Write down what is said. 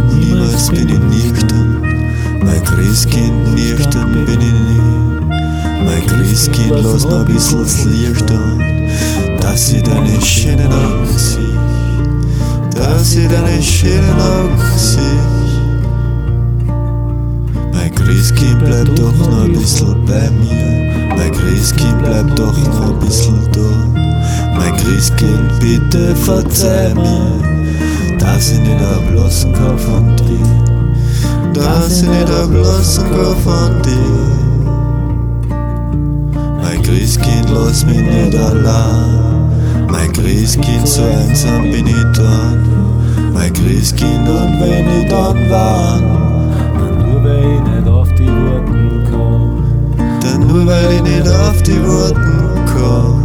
niemals bin ich nüchtern. Mein Christkind, nüchtern bin ich nie. Mein Christkind, lass noch ein bisschen das Licht an, dass ich deine schönen Augen sehe, dass ich deine schönen Augen sehe. Mein Christkind, bleib doch noch ein bisschen bei mir. Mein Christkind, bleib doch noch ein bisschen da. Mein Christkind, bitte verzeih mir, dass ich nicht ablassen kann von dir, dass ich nicht ablassen kann von dir. Mein Christkind, lass mich nicht allein. Mein Christkind, so einsam bin ich dann. Mein Christkind, und wenn ich dann war, dann nur weil ich nicht auf die Worten kann. dann nur weil ich nicht auf die Worten kann.